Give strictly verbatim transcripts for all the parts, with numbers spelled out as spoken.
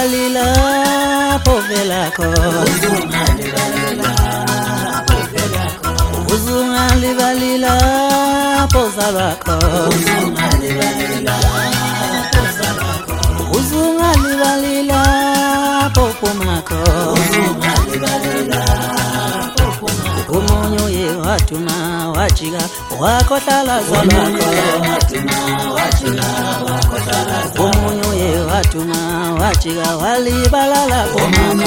Uzungalibalila povelako, uzungalibalila pozalako, uzungalibalila popumako, umunyu ye watuma wachiga wakotala zalako, umunyu ye watuma wachiga walibalala pomako,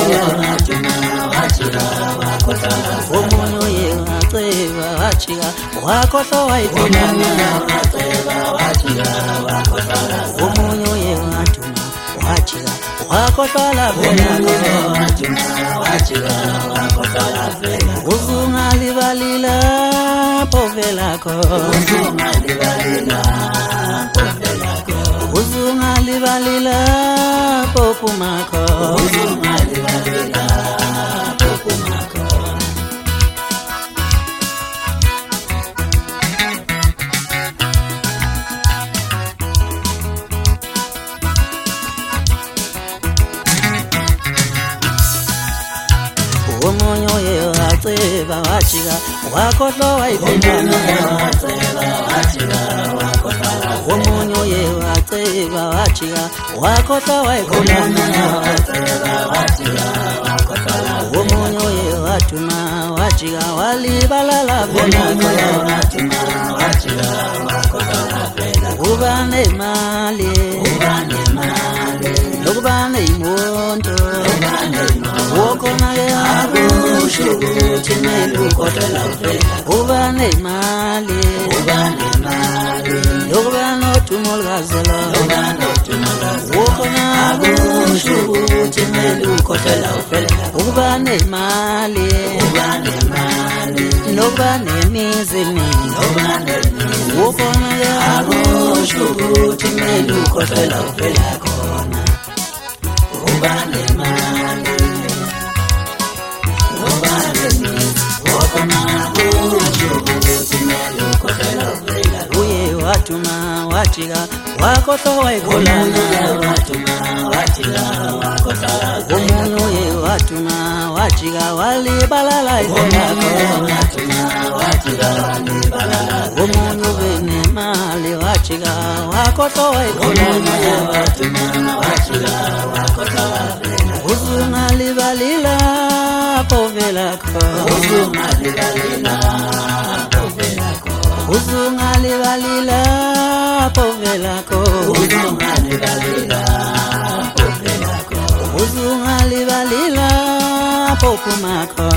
umunyu ye watseva wachiga wakoto waipomako, umunyu ye watuma wachiga wakotala pomako, uzungalibalila povelako, uzungalibalila popumako, umunyu ye watseva wachiga wakotlo waipomako, umunyu ye watseva wachiga wakotlo waipomako, umunyu ye watuma wachiga walibalala pomako, ubane mali lokubane imondo wokona yakushukuthi nelukotela ubane mali lokubane othumolazela wokona yakushukuthi nelukotela ubane mali lokubane mizini wokona yakushukuthi nelukotela khona ubane mali uye watuma wachiga wakotlo waikolana, umunyu ye watuma wachiga walibalala ikolako, umunyu bene mali wachiga wakotlo waikolana, uzungalibalila povelako, uzungalibalila povelako, uzungalibalila popumako,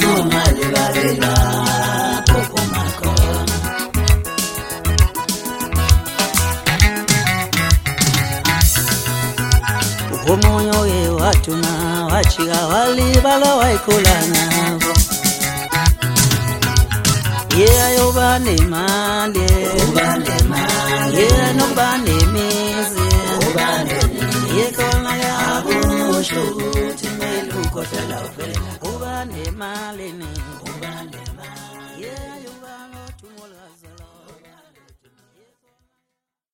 umunyu ye watuma wachiga walibala waikolana, ye ayobane mali